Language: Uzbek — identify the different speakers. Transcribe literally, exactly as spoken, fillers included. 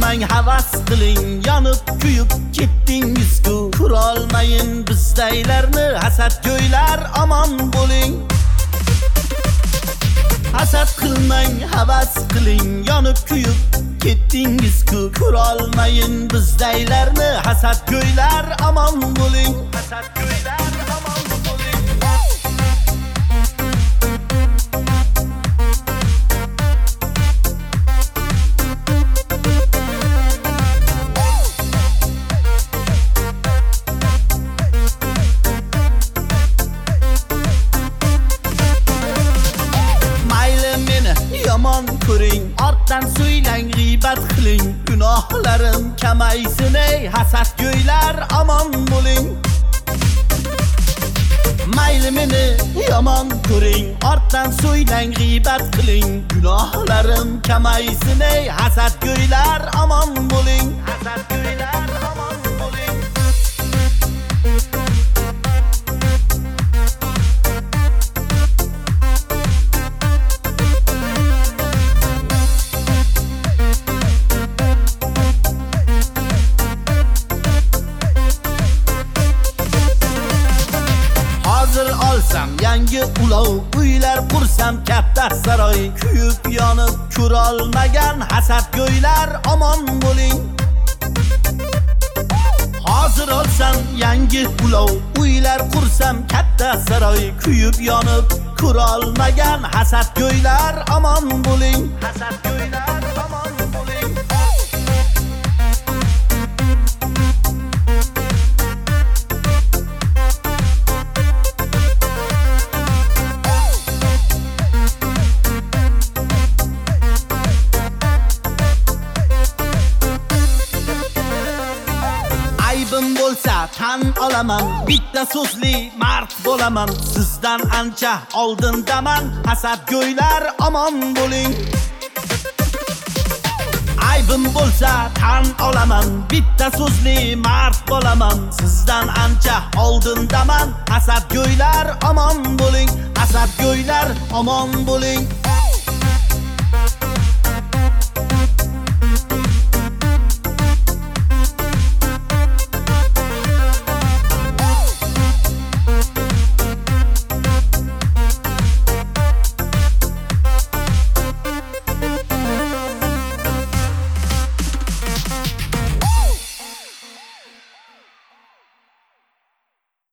Speaker 1: qilmang, havas qiling, yonib kuyib ketdingiz-ku. Ko'rolmayin bizdaylarni hasadgo'ylar, omon bo'ling. Hasad qilmang, havas qiling, yonib kuyib ketdingiz-ku. Ko'rolmayin bizdaylarni hasadgo'ylar, omon bo'ling. Hasadgo'ylar, omon bo'ling. Yomon ko'ring, ortdan so'ylang, g'iybat qiling. Gunohlarim kamaysin ey hasadgo'ylar, omon bo'ling. Mayli meni yomon ko'ring, ortdan so'ylang, g'iybat qiling. Gunohlarim kamaysin ey hasadgo'ylar, omon bo'ling. Hasadgo'ylar, omon bo'ling. Olsam yangi ulov, uylar qursam katta saroy. Kuyib yonib ko'rolmagan hasadgo'ylar, omon bo'ling. Hozir olsam yangi ulov, uylar qursam katta saroy. Kuyib yonib ko'rolmagan hasadgo'ylar, omon bo'ling. Hasadgo'ylar, omon bo'ling. Aybim bo'lsa tan olaman, bitta so'zli mard bo'laman. Sizdan ancha oldindaman, hasadgo'ylar, omon bo'ling. Aybim bo'lsa tan olaman, bitta so'zli mard bo'laman. Sizdan ancha oldindaman, hasadgo'ylar, omon bo'ling. Hasadgo'ylar, omon bo'ling.